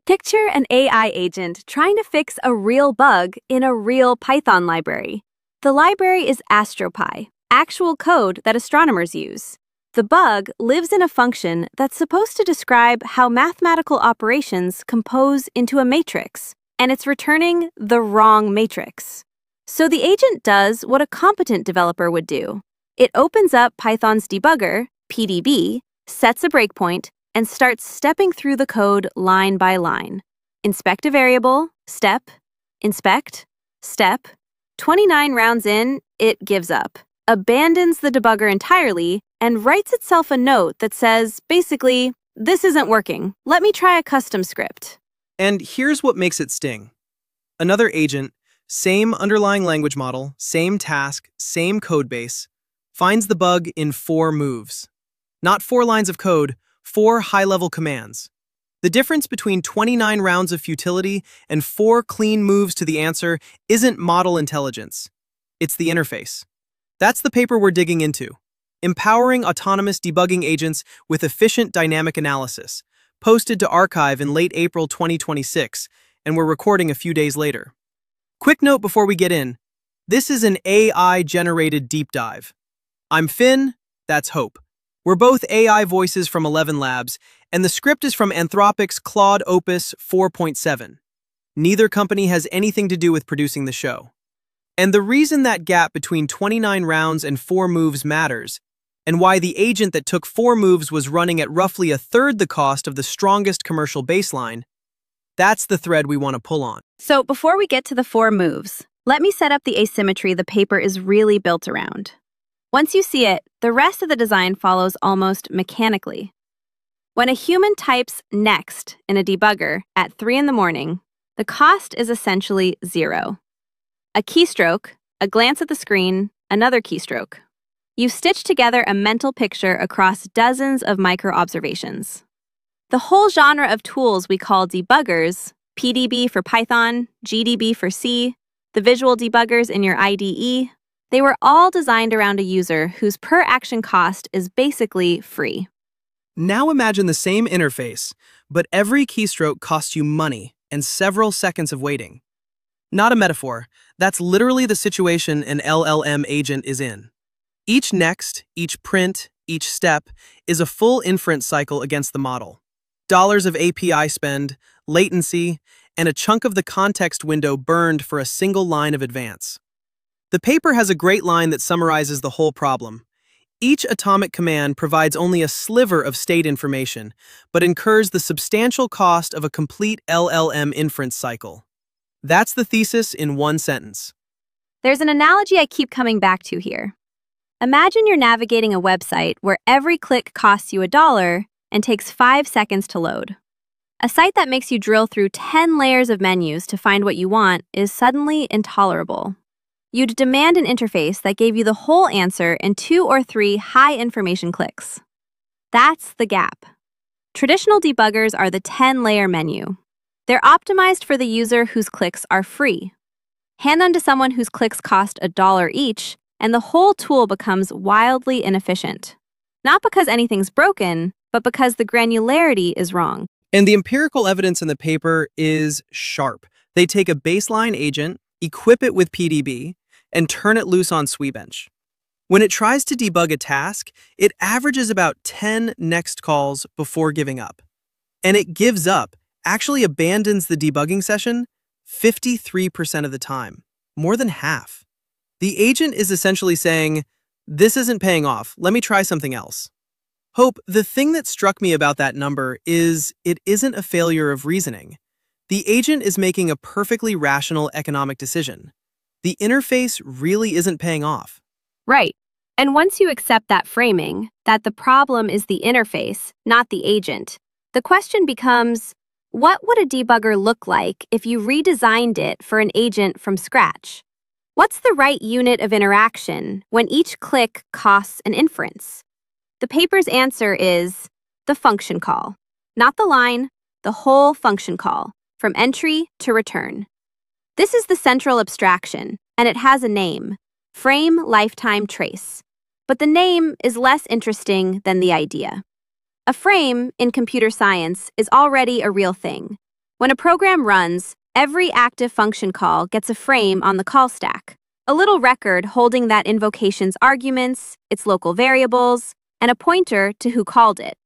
Picture an AI agent trying to fix a real bug in a real Python library. The library is AstroPy, actual code that astronomers use. The bug lives in a function that's supposed to describe how mathematical operations compose into a matrix, and it's returning the wrong matrix. So the agent does what a competent developer would do. It opens up Python's debugger, PDB, sets a breakpoint, and starts stepping through the code line by line. Inspect a variable, step, inspect, step. 29 rounds in, it gives up, abandons the debugger entirely, and writes itself a note that says, basically, this isn't working. Let me try a custom script. And here's what makes it sting. Another agent, same underlying language model, same task, same code base, finds the bug in 4 moves. Not 4 lines of code, 4 high-level commands. The difference between 29 rounds of futility and 4 clean moves to the answer isn't model intelligence. It's the interface. That's the paper we're digging into. Empowering autonomous debugging agents with efficient dynamic analysis, posted to arXiv in late April 2026, and we're recording a few days later. Quick note before we get in, this is an AI-generated deep dive. I'm Finn, that's Hope. We're both AI voices from 11 Labs, and the script is from Anthropic's Claude Opus 4.7. Neither company has anything to do with producing the show. And the reason that gap between 29 rounds and 4 moves matters, and why the agent that took 4 moves was running at roughly 1/3 the cost of the strongest commercial baseline, that's the thread we want to pull on. So before we get to the 4 moves, let me set up the asymmetry the paper is really built around. Once you see it, the rest of the design follows almost mechanically. When a human types next in a debugger at 3 in the morning, the cost is essentially 0. A keystroke, a glance at the screen, another keystroke. You've stitched together a mental picture across dozens of micro-observations. The whole genre of tools we call debuggers, PDB for Python, GDB for C, the visual debuggers in your IDE, they were all designed around a user whose per-action cost is basically free. Now imagine the same interface, but every keystroke costs you money and several seconds of waiting. Not a metaphor, that's literally the situation an LLM agent is in. Each next, each print, each step is a full inference cycle against the model. Dollars of API spend, latency, and a chunk of the context window burned for a single line of advance. The paper has a great line that summarizes the whole problem. Each atomic command provides only a sliver of state information, but incurs the substantial cost of a complete LLM inference cycle. That's the thesis in one sentence. There's an analogy I keep coming back to here. Imagine you're navigating a website where every click costs you $1 and takes 5 seconds to load. A site that makes you drill through 10 layers of menus to find what you want is suddenly intolerable. You'd demand an interface that gave you the whole answer in 2 or 3 high-information clicks. That's the gap. Traditional debuggers are the 10-layer menu. They're optimized for the user whose clicks are free. Hand them to someone whose clicks cost $1 each, and the whole tool becomes wildly inefficient. Not because anything's broken, but because the granularity is wrong. And the empirical evidence in the paper is sharp. They take a baseline agent, equip it with PDB, and turn it loose on Sweebench. When it tries to debug a task, it averages about 10 next calls before giving up. And it gives up, actually abandons the debugging session 53% of the time, more than half. The agent is essentially saying, this isn't paying off, let me try something else. Hope, the thing that struck me about that number is it isn't a failure of reasoning. The agent is making a perfectly rational economic decision. The interface really isn't paying off. Right. And once you accept that framing, that the problem is the interface, not the agent, the question becomes, what would a debugger look like if you redesigned it for an agent from scratch? What's the right unit of interaction when each click costs an inference? The paper's answer is the function call. Not the line, the whole function call, from entry to return. This is the central abstraction, and it has a name, frame lifetime trace. But the name is less interesting than the idea. A frame, in computer science, is already a real thing. When a program runs, every active function call gets a frame on the call stack, a little record holding that invocation's arguments, its local variables, and a pointer to who called it.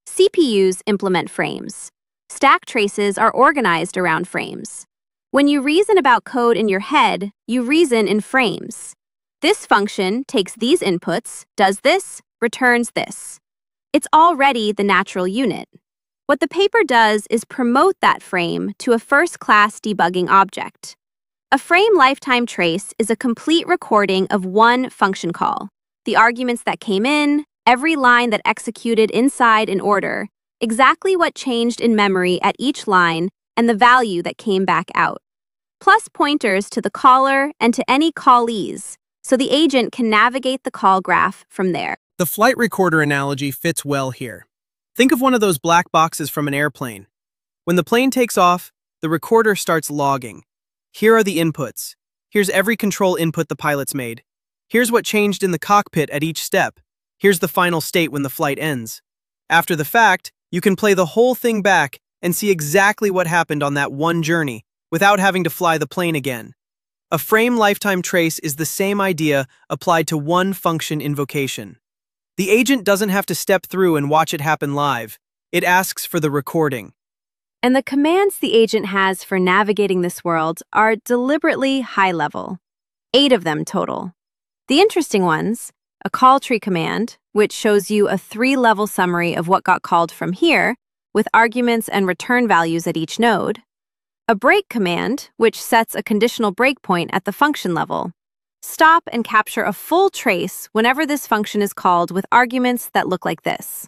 CPUs implement frames. Stack traces are organized around frames. When you reason about code in your head, you reason in frames. This function takes these inputs, does this, returns this. It's already the natural unit. What the paper does is promote that frame to a first-class debugging object. A frame lifetime trace is a complete recording of one function call, the arguments that came in, every line that executed inside an order, exactly what changed in memory at each line, and the value that came back out. Plus pointers to the caller and to any callees, so the agent can navigate the call graph from there. The flight recorder analogy fits well here. Think of one of those black boxes from an airplane. When the plane takes off, the recorder starts logging. Here are the inputs. Here's every control input the pilots made. Here's what changed in the cockpit at each step. Here's the final state when the flight ends. After the fact, you can play the whole thing back and see exactly what happened on that one journey without having to fly the plane again. A frame lifetime trace is the same idea applied to one function invocation. The agent doesn't have to step through and watch it happen live. It asks for the recording. And the commands the agent has for navigating this world are deliberately high-level. 8 of them total. The interesting ones, a call tree command, which shows you a 3-level summary of what got called from here, with arguments and return values at each node. A break command, which sets a conditional breakpoint at the function level. Stop and capture a full trace whenever this function is called with arguments that look like this.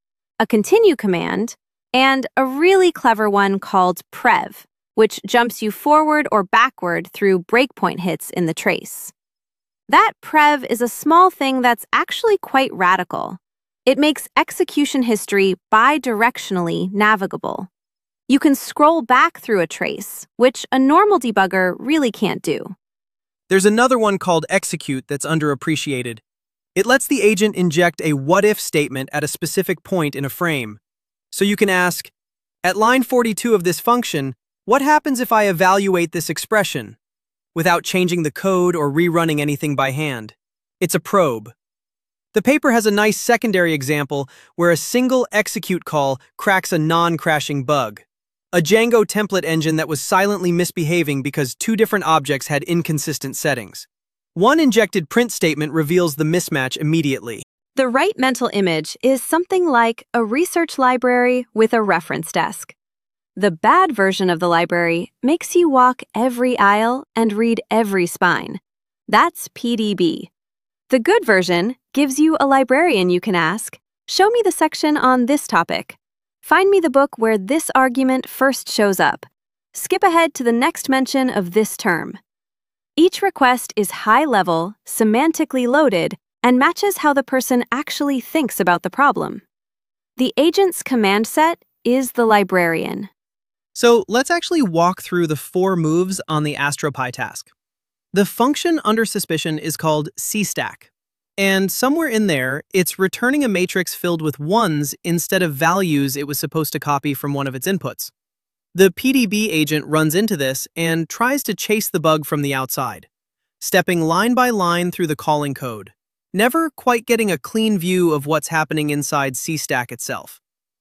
A continue command, and a really clever one called prev, which jumps you forward or backward through breakpoint hits in the trace. That prev is a small thing that's actually quite radical. It makes execution history bidirectionally navigable. You can scroll back through a trace, which a normal debugger really can't do. There's another one called execute that's underappreciated. It lets the agent inject a what-if statement at a specific point in a frame. So you can ask, at line 42 of this function, what happens if I evaluate this expression? Without changing the code or rerunning anything by hand. It's a probe. The paper has a nice secondary example where a single execute call cracks a non-crashing bug. A Django template engine that was silently misbehaving because 2 different objects had inconsistent settings. One injected print statement reveals the mismatch immediately. The right mental image is something like a research library with a reference desk. The bad version of the library makes you walk every aisle and read every spine. That's PDB. The good version gives you a librarian you can ask, show me the section on this topic. Find me the book where this argument first shows up. Skip ahead to the next mention of this term. Each request is high-level, semantically loaded, and matches how the person actually thinks about the problem. The agent's command set is the librarian. So let's actually walk through the 4 moves on the AstroPy task. The function under suspicion is called CStack. And somewhere in there, it's returning a matrix filled with 1s instead of values it was supposed to copy from one of its inputs. The PDB agent runs into this and tries to chase the bug from the outside, stepping line by line through the calling code, never quite getting a clean view of what's happening inside CStack itself.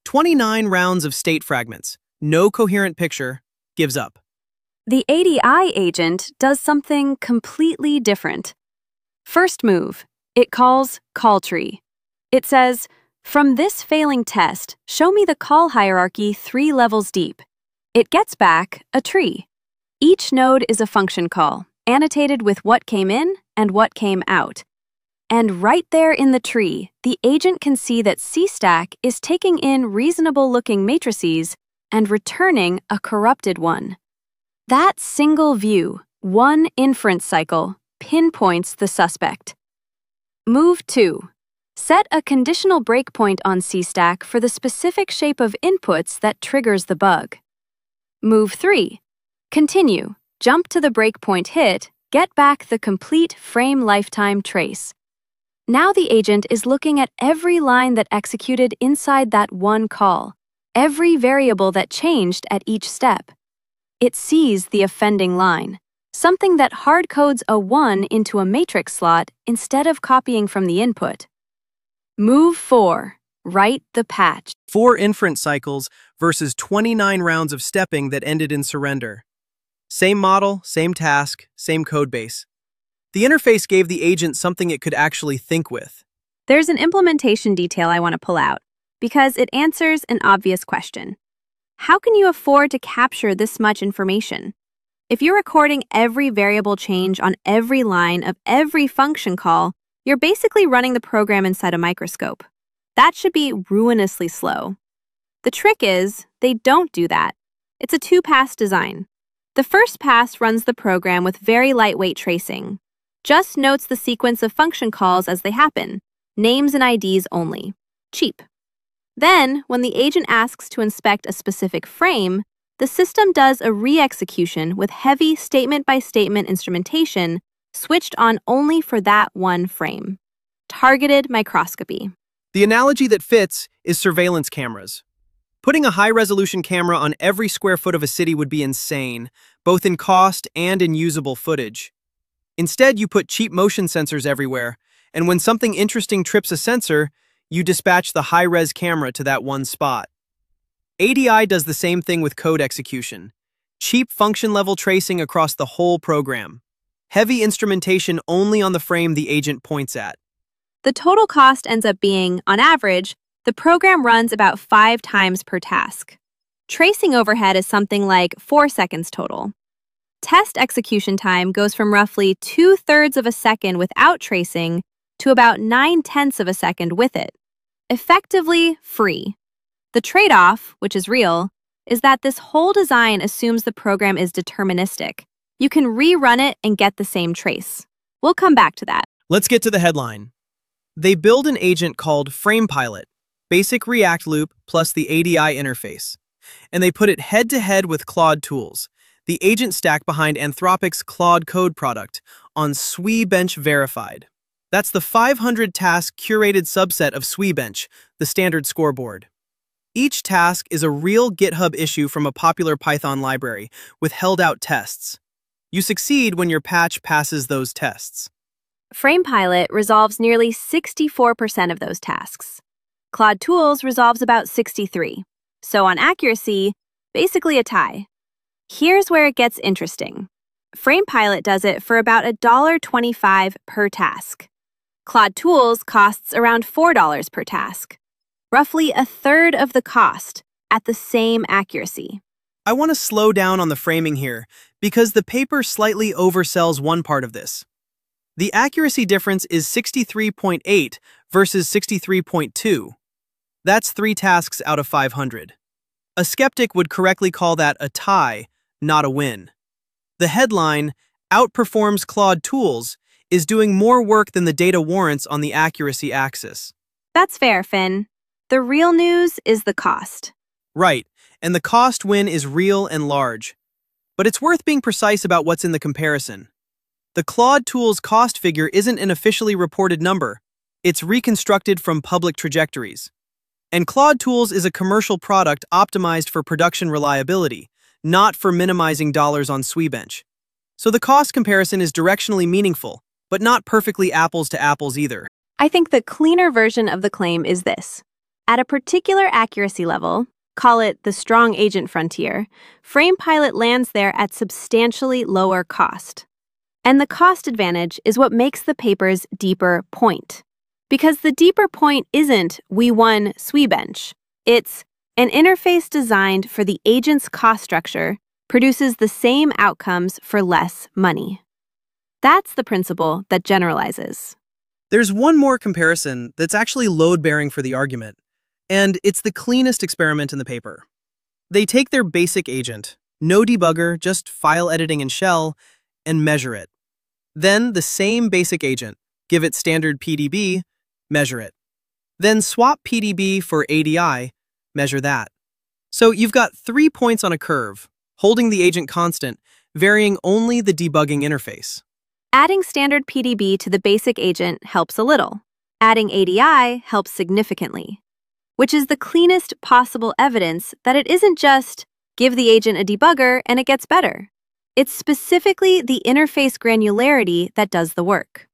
29 rounds of state fragments, no coherent picture, gives up. The ADI agent does something completely different. First move. It calls call tree. It says, from this failing test, show me the call hierarchy 3 levels deep. It gets back a tree. Each node is a function call, annotated with what came in and what came out. And right there in the tree, the agent can see that CStack is taking in reasonable-looking matrices and returning a corrupted one. That single view, one inference cycle, pinpoints the suspect. Move 2. Set a conditional breakpoint on CStack for the specific shape of inputs that triggers the bug. Move 3. Continue. Jump to the breakpoint hit, get back the complete frame lifetime trace. Now the agent is looking at every line that executed inside that one call, every variable that changed at each step. It sees the offending line, something that hard codes a 1 into a matrix slot instead of copying from the input. Move 4. Write the patch. 4 inference cycles versus 29 rounds of stepping that ended in surrender. Same model, same task, same codebase. The interface gave the agent something it could actually think with. There's an implementation detail I want to pull out, because it answers an obvious question. How can you afford to capture this much information? If you're recording every variable change on every line of every function call, you're basically running the program inside a microscope. That should be ruinously slow. The trick is, they don't do that. It's a 2-pass design. The first pass runs the program with very lightweight tracing. Just notes the sequence of function calls as they happen, names and IDs only. Cheap. Then, when the agent asks to inspect a specific frame, the system does a re-execution with heavy statement-by-statement instrumentation switched on only for that one frame. Targeted microscopy. The analogy that fits is surveillance cameras. Putting a high-resolution camera on every square foot of a city would be insane, both in cost and in usable footage. Instead, you put cheap motion sensors everywhere, and when something interesting trips a sensor, you dispatch the high-res camera to that one spot. ADI does the same thing with code execution. Cheap function-level tracing across the whole program. Heavy instrumentation only on the frame the agent points at. The total cost ends up being, on average, the program runs about 5 times per task. Tracing overhead is something like 4 seconds total. Test execution time goes from roughly 2/3 of a second without tracing to about 9/10 of a second with it. Effectively free. The trade-off, which is real, is that this whole design assumes the program is deterministic. You can rerun it and get the same trace. We'll come back to that. Let's get to the headline. They build an agent called FramePilot, basic React loop plus the ADI interface, and they put it head-to-head with Claude Tools, the agent stack behind Anthropic's Claude Code product, on SWE-bench verified. That's the 500-task curated subset of SWE-bench, the standard scoreboard. Each task is a real GitHub issue from a popular Python library with held-out tests. You succeed when your patch passes those tests. FramePilot resolves nearly 64% of those tasks. Claude Tools resolves about 63%. So on accuracy, basically a tie. Here's where it gets interesting. FramePilot does it for about $1.25 per task. Claude Tools costs around $4 per task. Roughly 1/3 of the cost at the same accuracy. I want to slow down on the framing here because the paper slightly oversells one part of this. The accuracy difference is 63.8 versus 63.2. That's 3 tasks out of 500. A skeptic would correctly call that a tie, not a win. The headline, "Outperforms Claude Tools," is doing more work than the data warrants on the accuracy axis. That's fair, Finn. The real news is the cost. Right, and the cost win is real and large. But it's worth being precise about what's in the comparison. The Claude Tools cost figure isn't an officially reported number. It's reconstructed from public trajectories. And Claude Tools is a commercial product optimized for production reliability, not for minimizing dollars on SWE-bench. So the cost comparison is directionally meaningful, but not perfectly apples to apples either. I think the cleaner version of the claim is this. At a particular accuracy level, call it the strong agent frontier, FramePilot lands there at substantially lower cost. And the cost advantage is what makes the paper's deeper point. Because the deeper point isn't, we won SWE-bench. It's an interface designed for the agent's cost structure produces the same outcomes for less money. That's the principle that generalizes. There's one more comparison that's actually load-bearing for the argument, and it's the cleanest experiment in the paper. They take their basic agent, no debugger, just file editing in shell, and measure it. Then the same basic agent, give it standard PDB, measure it. Then swap PDB for ADI, measure that. So you've got 3 points on a curve, holding the agent constant, varying only the debugging interface. Adding standard PDB to the basic agent helps a little. Adding ADI helps significantly. which is the cleanest possible evidence that it isn't just give the agent a debugger and it gets better. It's specifically the interface granularity that does the work.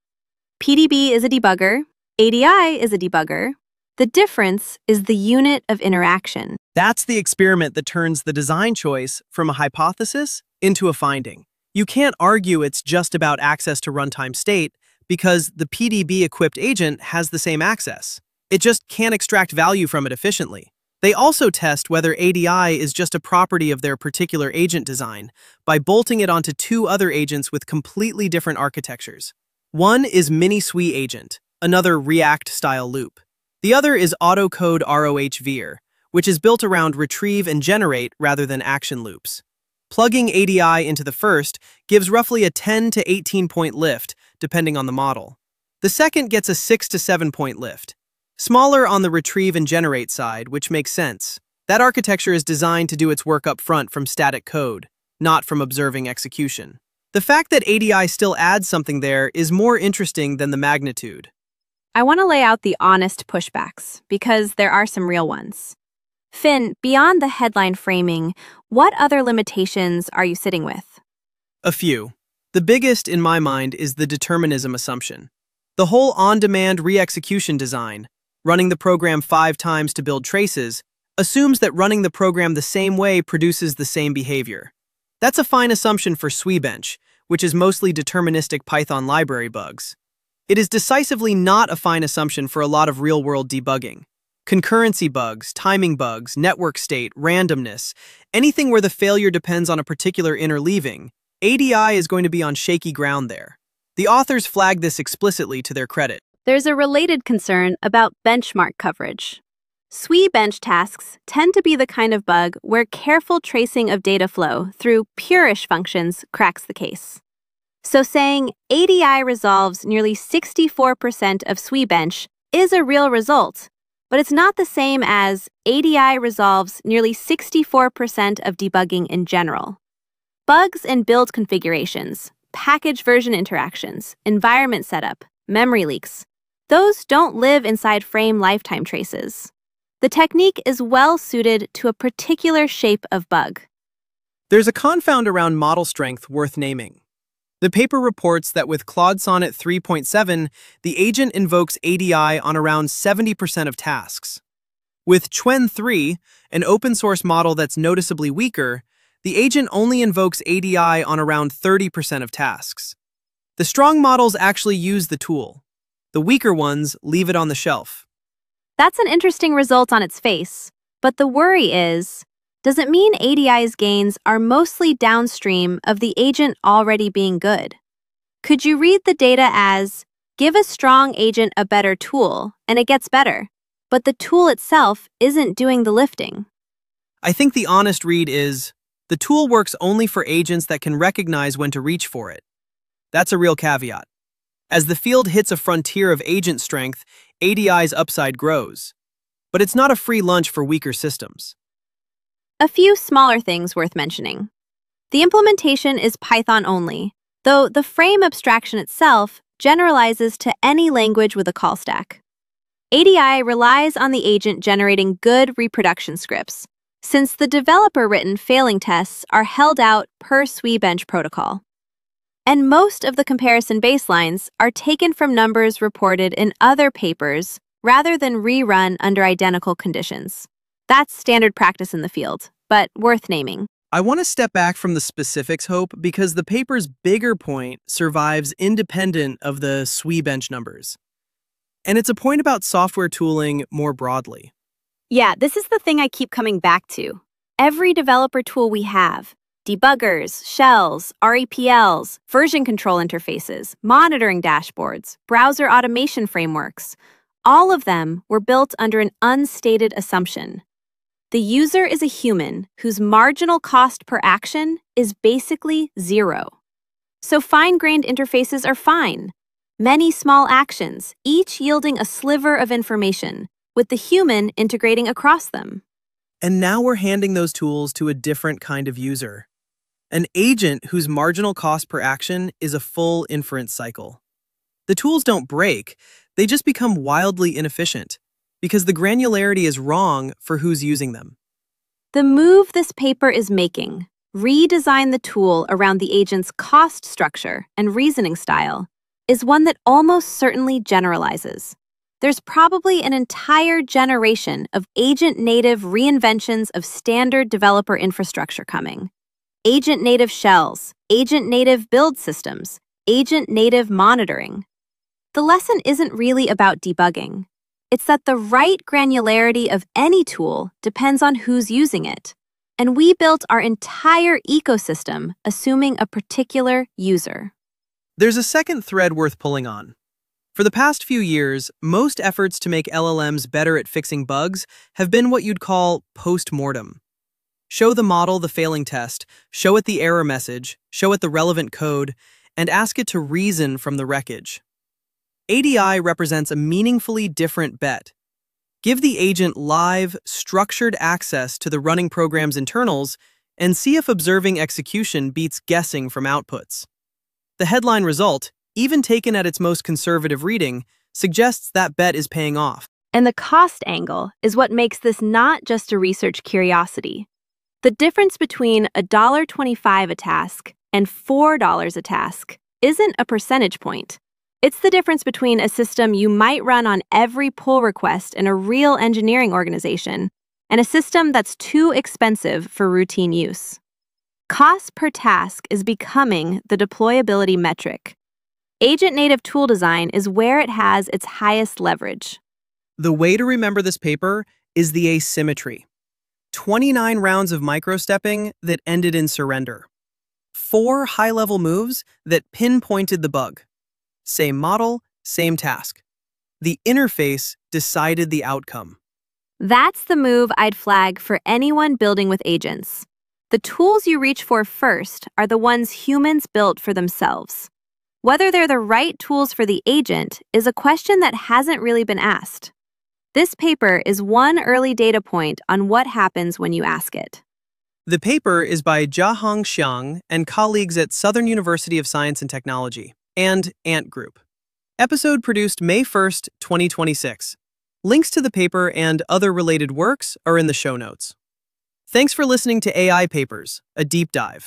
PDB is a debugger, ADI is a debugger. The difference is the unit of interaction. That's the experiment that turns the design choice from a hypothesis into a finding. You can't argue it's just about access to runtime state because the PDB-equipped agent has the same access. It just can't extract value from it efficiently. They also test whether ADI is just a property of their particular agent design by bolting it onto two other agents with completely different architectures. One is Mini-SWE agent, another React-style loop. The other is AutoCode ROH-Vir, which is built around retrieve and generate rather than action loops. Plugging ADI into the first gives roughly a 10 to 18-point lift, depending on the model. The second gets a 6 to 7-point lift. Smaller on the retrieve and generate side, which makes sense. That architecture is designed to do its work up front from static code, not from observing execution. The fact that ADI still adds something there is more interesting than the magnitude. I want to lay out the honest pushbacks, because there are some real ones. Finn, beyond the headline framing, what other limitations are you sitting with? A few. The biggest, in my mind, is the determinism assumption. The whole on-demand re-execution design, running the program 5 times to build traces, assumes that running the program the same way produces the same behavior. That's a fine assumption for SWE-bench, which is mostly deterministic Python library bugs. It is decisively not a fine assumption for a lot of real-world debugging. Concurrency bugs, timing bugs, network state, randomness, anything where the failure depends on a particular interleaving, ADI is going to be on shaky ground there. The authors flag this explicitly to their credit. There's a related concern about benchmark coverage. SWE-bench tasks tend to be the kind of bug where careful tracing of data flow through purish functions cracks the case. So saying ADI resolves nearly 64% of SWE-bench is a real result, but it's not the same as ADI resolves nearly 64% of debugging in general. Bugs in build configurations, package version interactions, environment setup, memory leaks, those don't live inside frame lifetime traces. The technique is well suited to a particular shape of bug. There's a confound around model strength worth naming. The paper reports that with Claude Sonnet 3.7, the agent invokes ADI on around 70% of tasks. With Qwen 3, an open-source model that's noticeably weaker, the agent only invokes ADI on around 30% of tasks. The strong models actually use the tool. The weaker ones leave it on the shelf. That's an interesting result on its face, but the worry is, does it mean ADI's gains are mostly downstream of the agent already being good? Could you read the data as, give a strong agent a better tool, and it gets better, but the tool itself isn't doing the lifting? I think the honest read is, the tool works only for agents that can recognize when to reach for it. That's a real caveat. As the field hits a frontier of agent strength, ADI's upside grows. But it's not a free lunch for weaker systems. A few smaller things worth mentioning. The implementation is Python only, though the frame abstraction itself generalizes to any language with a call stack. ADI relies on the agent generating good reproduction scripts, since the developer-written failing tests are held out per SWE-bench protocol. And most of the comparison baselines are taken from numbers reported in other papers rather than rerun under identical conditions. That's standard practice in the field, but worth naming. I want to step back from the specifics, Hope, because the paper's bigger point survives independent of the SWE-bench numbers. And it's a point about software tooling more broadly. Yeah, this is the thing I keep coming back to. Every developer tool we have, debuggers, shells, REPLs, version control interfaces, monitoring dashboards, browser automation frameworks, all of them were built under an unstated assumption. The user is a human whose marginal cost per action is basically zero. So fine-grained interfaces are fine. Many small actions, each yielding a sliver of information, with the human integrating across them. And now we're handing those tools to a different kind of user. An agent whose marginal cost per action is a full inference cycle. The tools don't break, they just become wildly inefficient. because the granularity is wrong for who's using them. The move this paper is making, redesign the tool around the agent's cost structure and reasoning style, is one that almost certainly generalizes. There's probably an entire generation of agent-native reinventions of standard developer infrastructure coming. Agent-native shells, agent-native build systems, agent-native monitoring. The lesson isn't really about debugging. It's that the right granularity of any tool depends on who's using it. And we built our entire ecosystem assuming a particular user. There's a second thread worth pulling on. For the past few years, most efforts to make LLMs better at fixing bugs have been what you'd call post-mortem. Show the model the failing test, show it the error message, show it the relevant code, and ask it to reason from the wreckage. ADI represents a meaningfully different bet. Give the agent live, structured access to the running program's internals and see if observing execution beats guessing from outputs. The headline result, even taken at its most conservative reading, suggests that bet is paying off. And the cost angle is what makes this not just a research curiosity. The difference between $1.25 a task and $4 a task isn't a percentage point. It's the difference between a system you might run on every pull request in a real engineering organization and a system that's too expensive for routine use. Cost per task is becoming the deployability metric. Agent-native tool design is where it has its highest leverage. The way to remember this paper is the asymmetry. 29 rounds of microstepping that ended in surrender. 4 high-level moves that pinpointed the bug. Same model, same task. The interface decided the outcome. That's the move I'd flag for anyone building with agents. The tools you reach for first are the ones humans built for themselves. Whether they're the right tools for the agent is a question that hasn't really been asked. This paper is one early data point on what happens when you ask it. The paper is by Jiahong Xiang and colleagues at Southern University of Science and Technology and Ant Group. Episode produced May 1st, 2026. Links to the paper and other related works are in the show notes. Thanks for listening to AI Papers, a deep dive.